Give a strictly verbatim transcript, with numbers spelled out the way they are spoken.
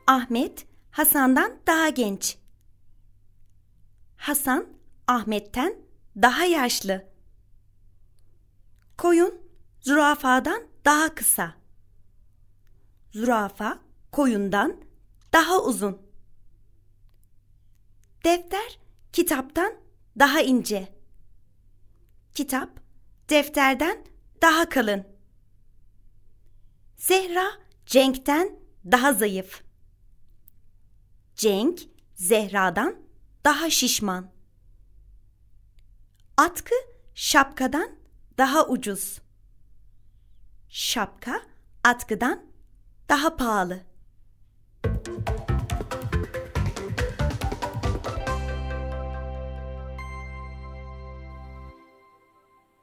Ahmet Hasan'dan daha genç. Hasan Ahmet'ten daha yaşlı. Koyun zürafadan daha kısa. Zürafa koyundan daha uzun. Defter kitaptan daha ince. Kitap defterden daha kalın. Zehra Cenk'ten daha zayıf. Cenk Zehra'dan daha şişman. Atkı şapkadan daha ucuz. Şapka atkıdan daha pahalı.